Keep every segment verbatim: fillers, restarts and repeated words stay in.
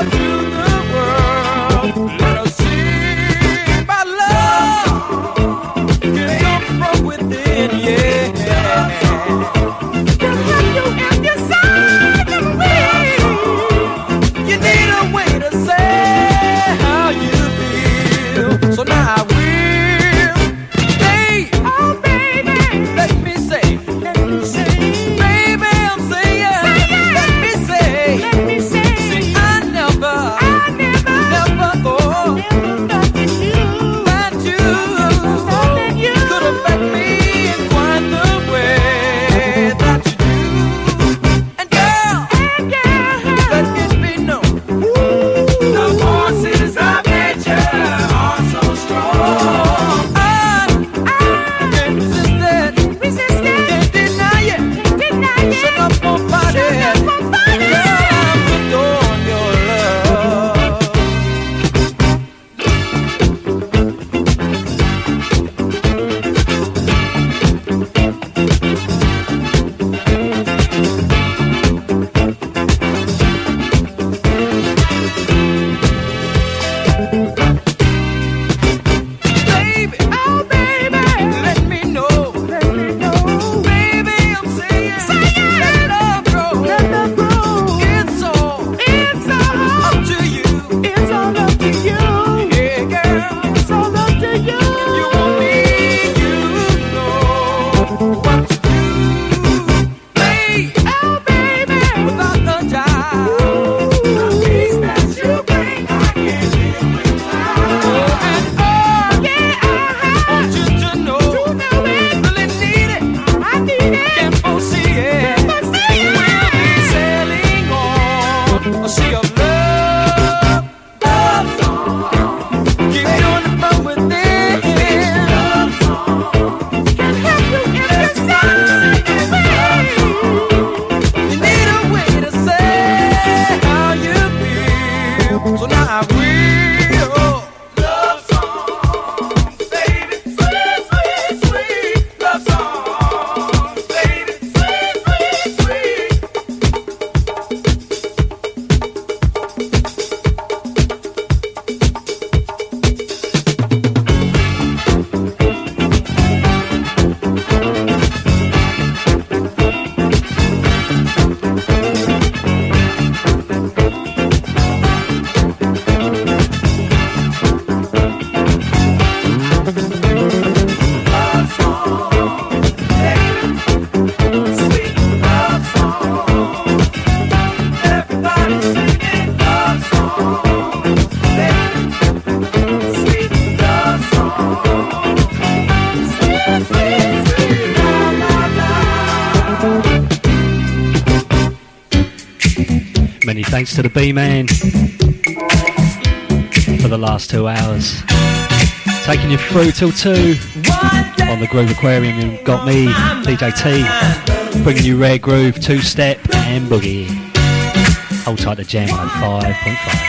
Thanks to the B-Man for the last two hours. Taking you through till two on the Groove Aquarium. You've got me, D J T, bringing you rare groove, two-step and boogie. Hold tight to Jam one oh five point five.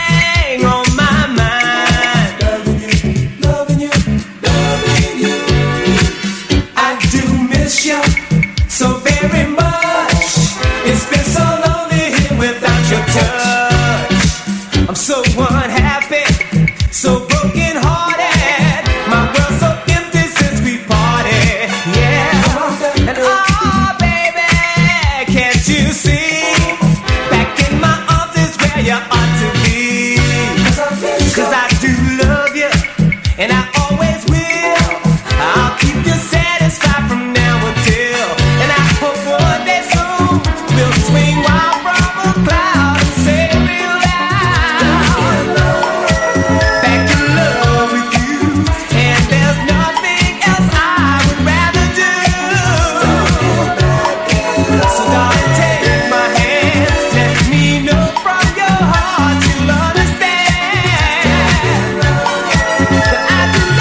I do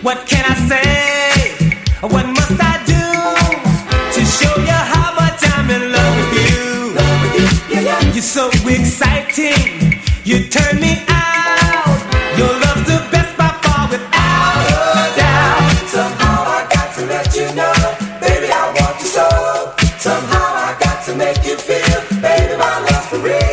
What can I say? What must I do to show you how much I'm in love with you? Love with you. Yeah, yeah. You're so exciting. You turn me out. Your love's the best by far, without a doubt. Somehow I got to let you know, baby, I want you so. Somehow I got to make you feel, baby, my love's for real.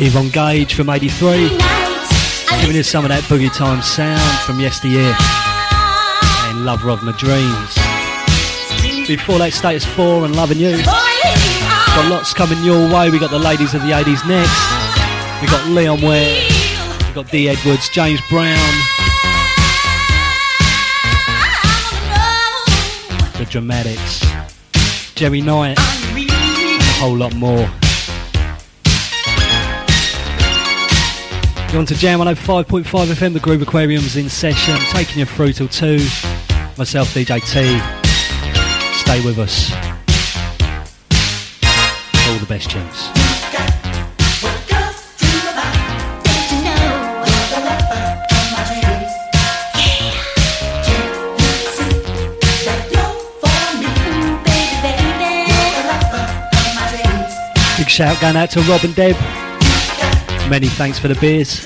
Yvonne Gage from eighty-three, giving us some of that boogie time sound from yesteryear, and Love Of My Dreams. Before that, Status four and Loving You. Got lots coming your way. We got the ladies of the eighties next. We got Leon Ware, we got Dee Edwards, James Brown, The Dramatics, Jerry Knight, and a whole lot more. You're on to Jam one oh five point five F M, the Groove Aquarium's in session, taking you through till two. Myself, D J T. Stay with us. All the best tunes. Big shout going out to Rob and Deb. Many thanks for the beers.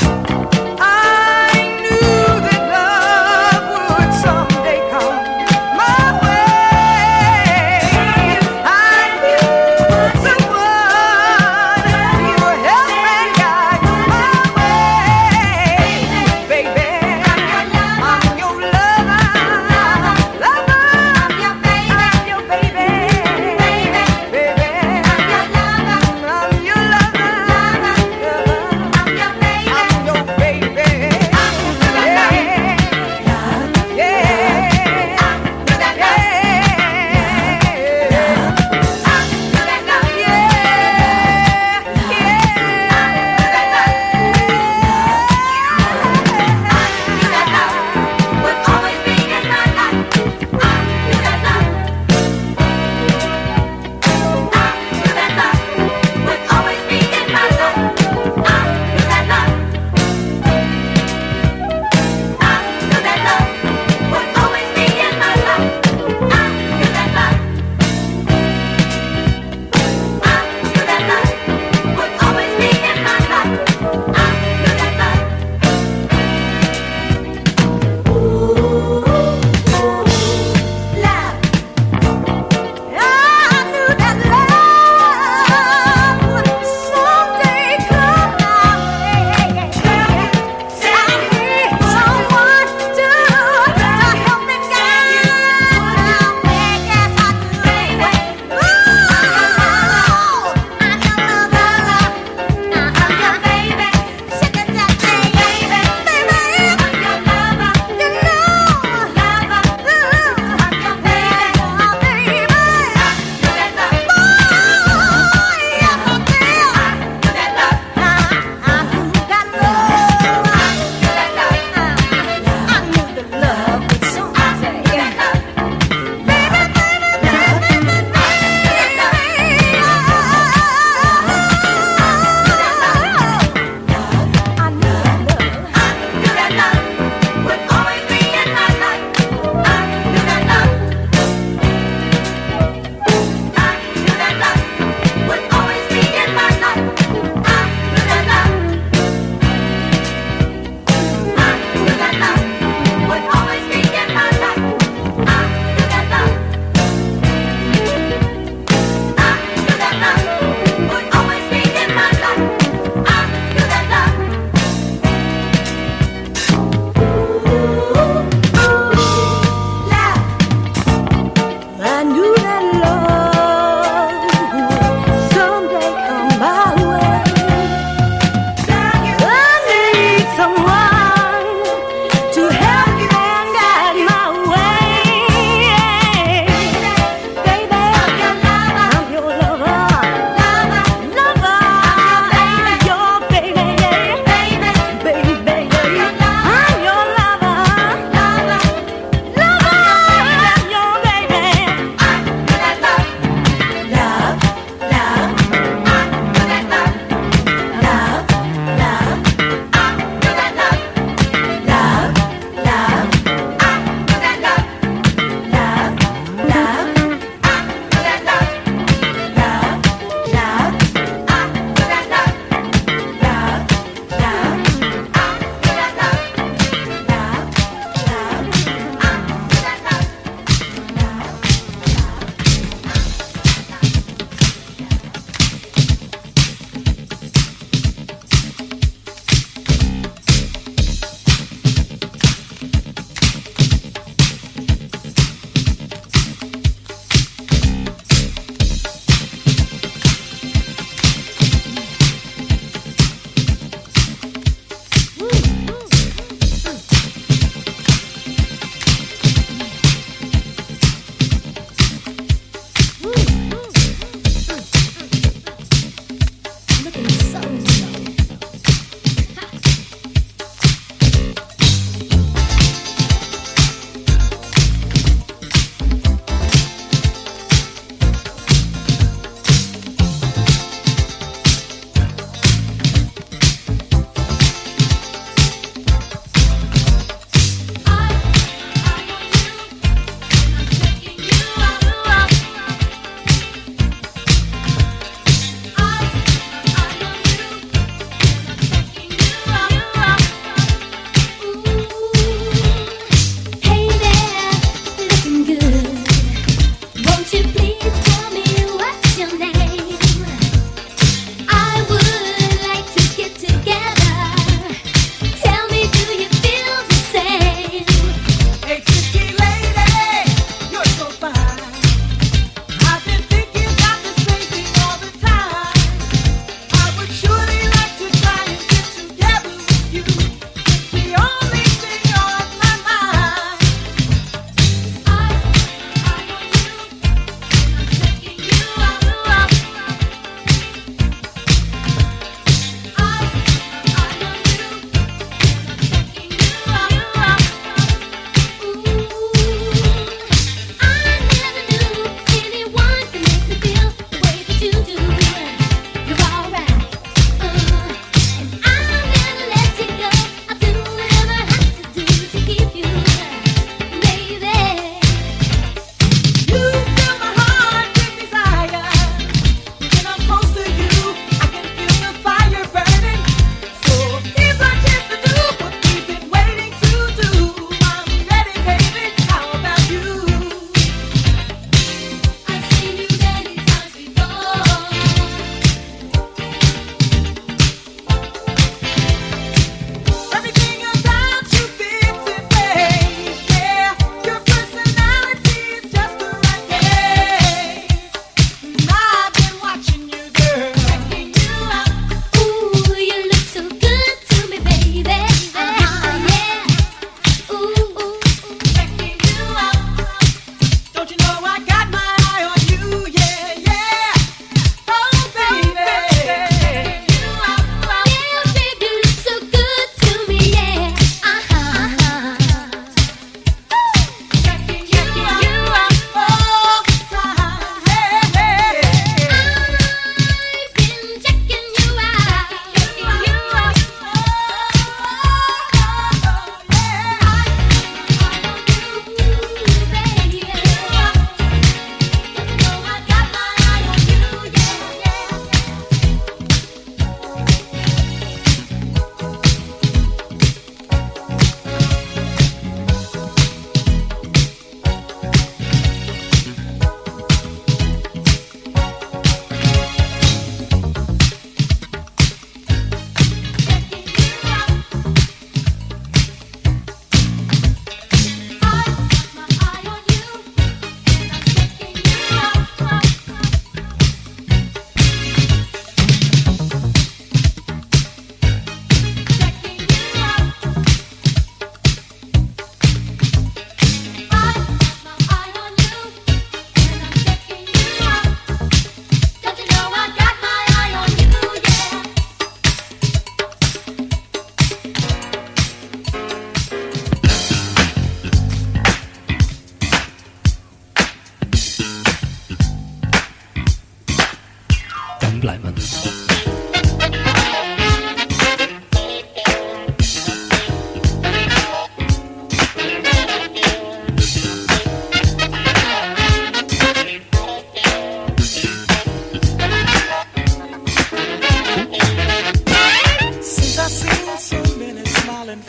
I knew that love would someday come.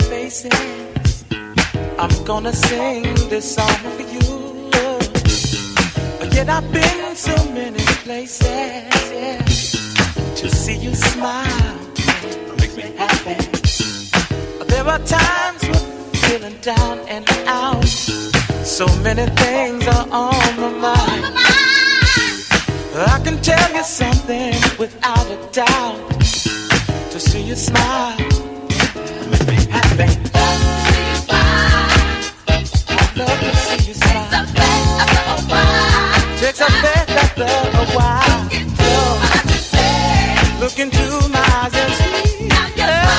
faces. I'm gonna sing this song for you. Yet I've been so many places, yeah, to see you smile makes me happy. There are times when I'm feeling down and out. So many things are on my mind. I can tell you something without a doubt. To see you smile makes me happy. I love to see you smile. Takes a faith after a while. Look into my eyes and see. Yeah.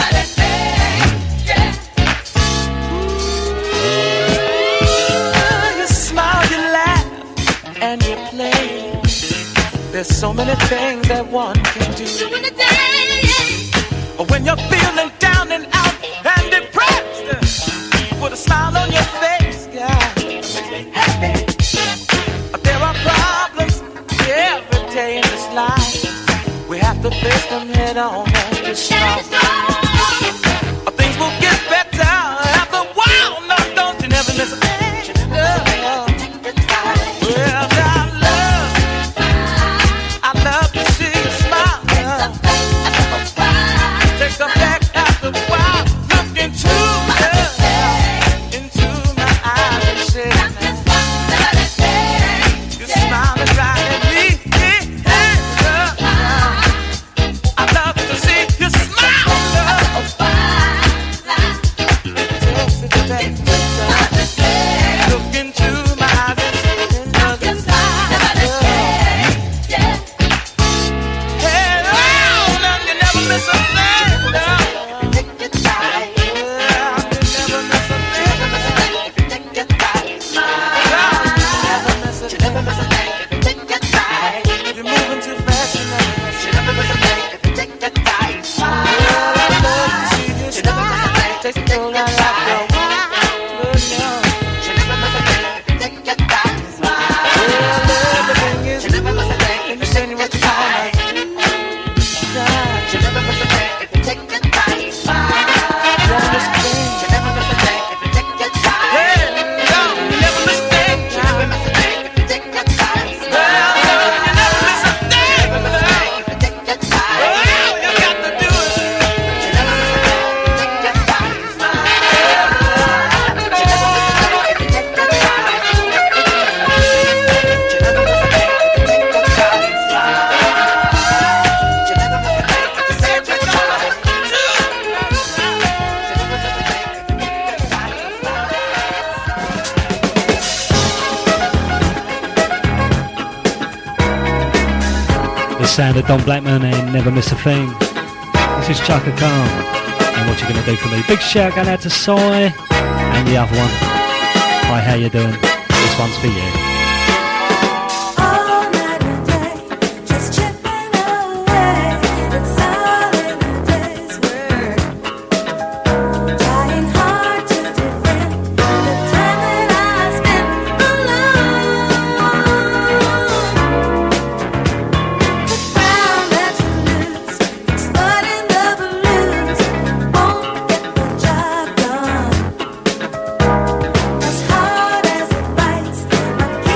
You smile, you laugh, and you play. There's so many things that one can do. When you're feeling down and out and depressed, put a smile on your face, God, makes me happy. There are problems every day in this life. We have to face them head on and just smile. Things will get better after a while. No, don't you never miss a thing. Well, I love, I love to see you smile. Takes a back after a while. Look into me, into my eyes and say. Sound of Don Blackman and Never Miss a Thing. This is Chaka Khan and What You Gonna Do For Me. Big shout going out to Sai and the other one. Hi, how you doing? This one's for you. As hard as it bites,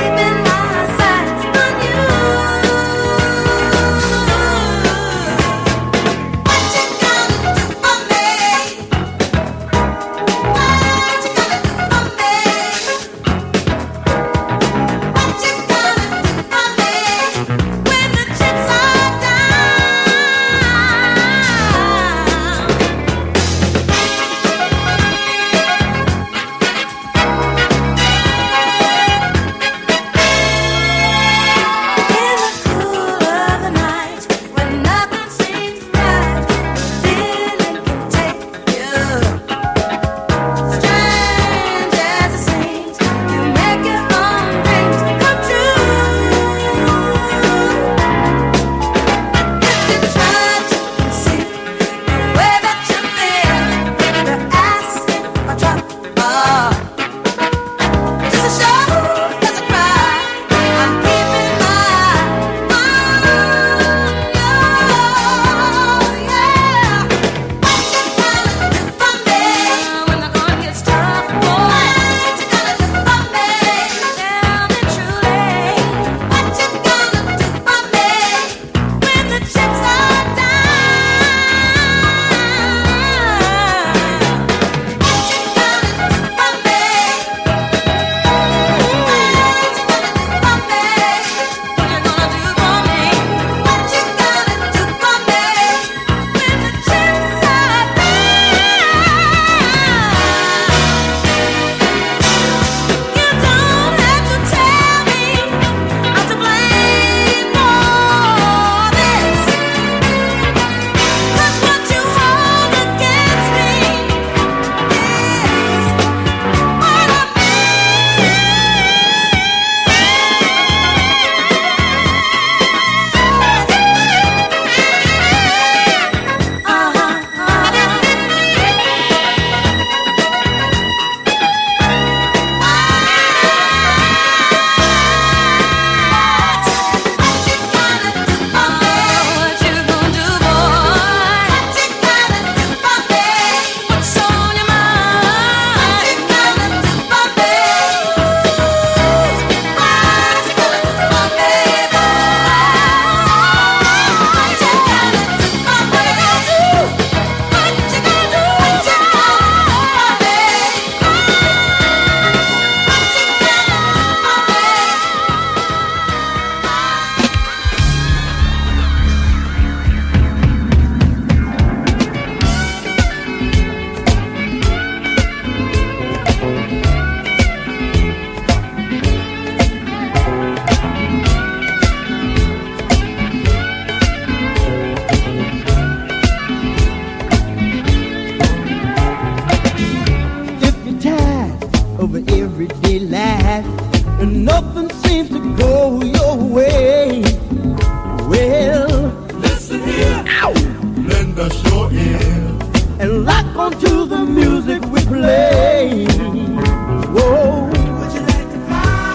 everyday life, and nothing seems to go your way. Well, listen here, ow, lend us your ear, and lock onto the music we play. Whoa, would you like to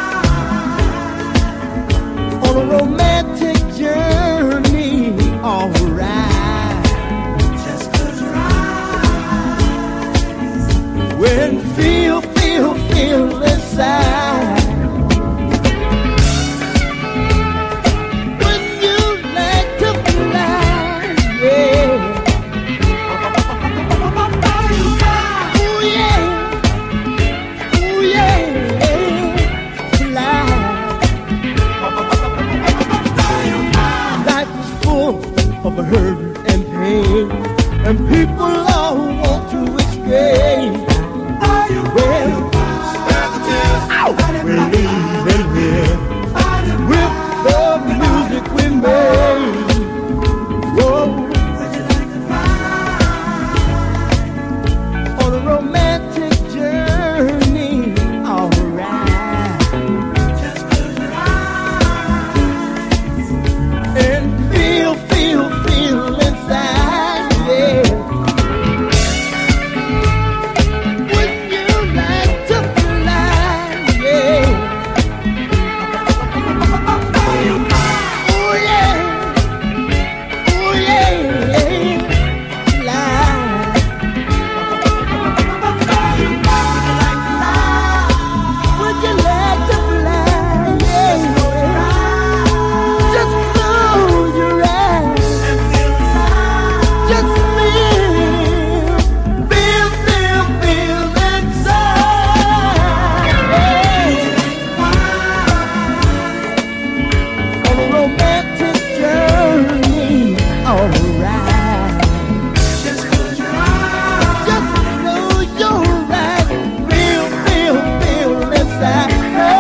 ride on a romantic journey? Alright, just close your eyes. When feel, feel, feel inside. Of hurt and pain, and people all want to escape. Are you well? Spare the tears. We're leaving here with the music we made. Whoa. Would you like to ride on a romantic journey? Alright. Just close your eyes and feel, feel, feel inside, yeah. Would you like to fly, yeah? Oh yeah, oh yeah, fly. Would you like to fly, yeah? Just close your eyes. Just feel, feel, feel, feel inside. On a romantic journey, alright. Just close your eyes. Just close your eyes. Feel, feel, feel inside.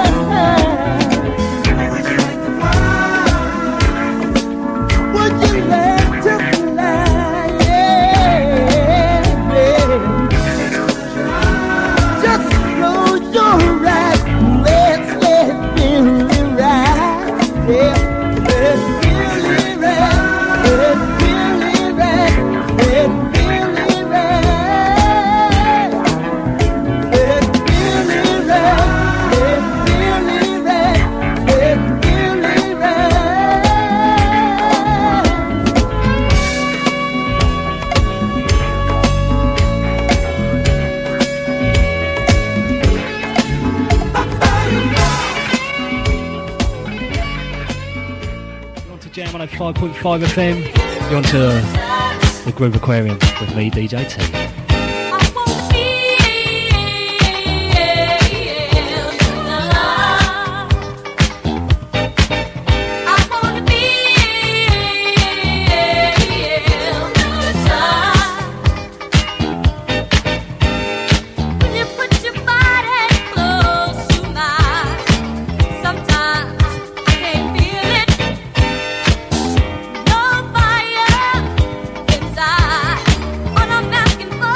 Would you like to fly? Just close your eyes. Let's let feel it right. Yeah, let's feel it right. Let's feel it right. Let's feel it right. Let's feel it right. Let's feel it right. Let's feel it right. You're on to Jam one oh five point five F M. You're on to the Groove Aquarium with me, D J T. Fire inside, all I'm asking for.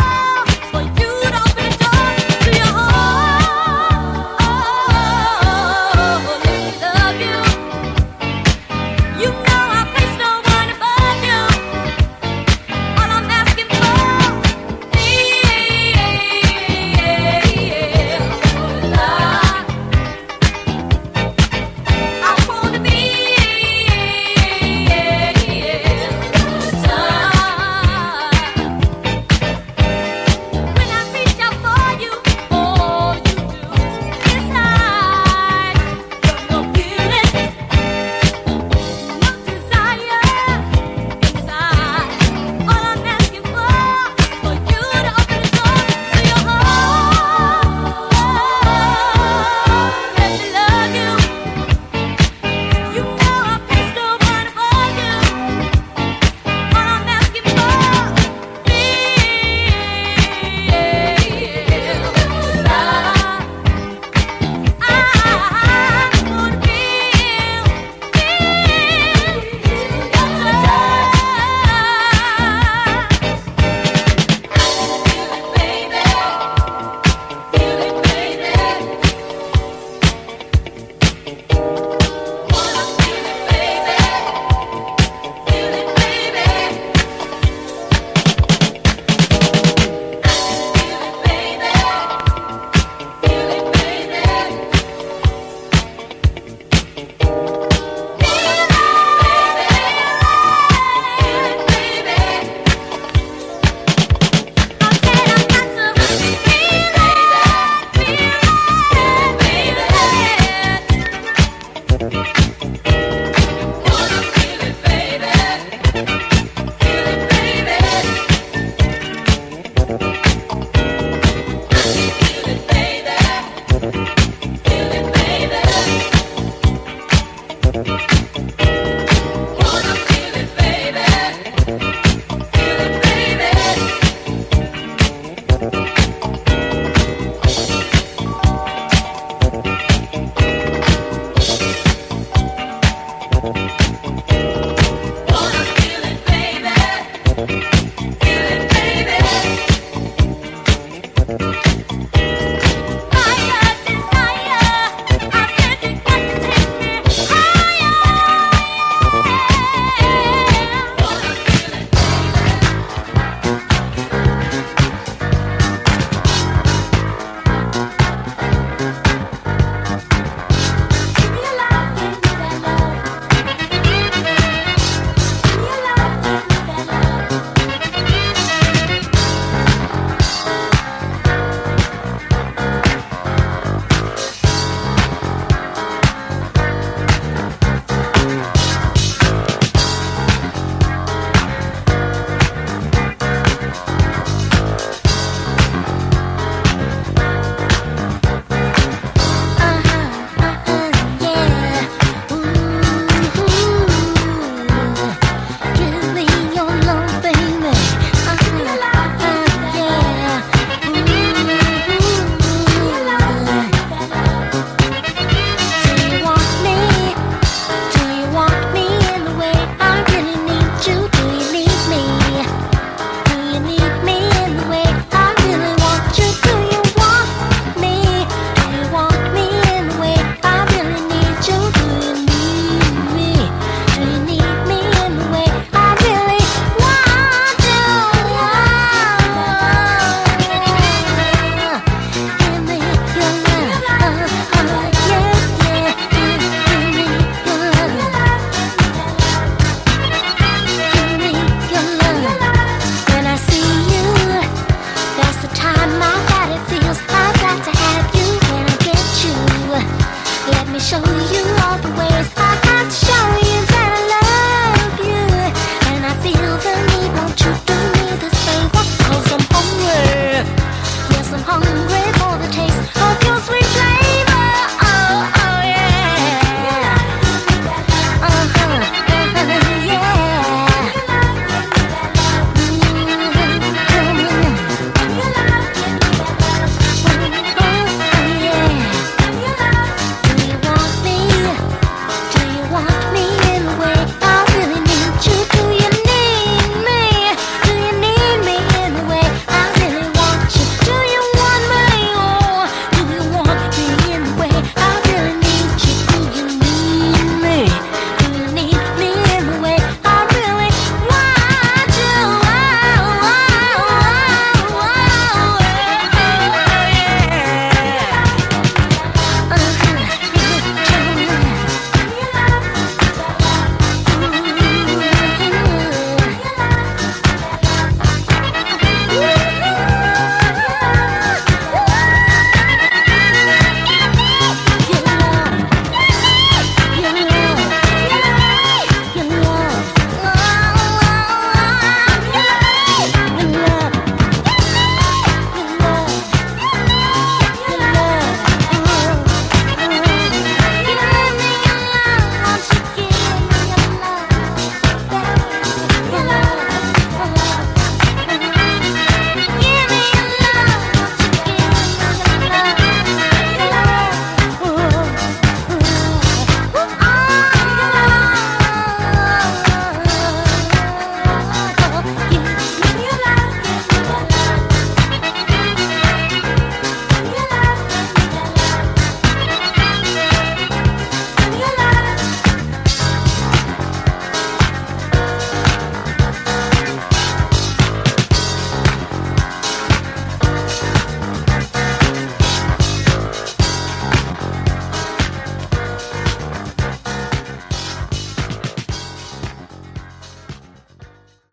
hungry for the taste.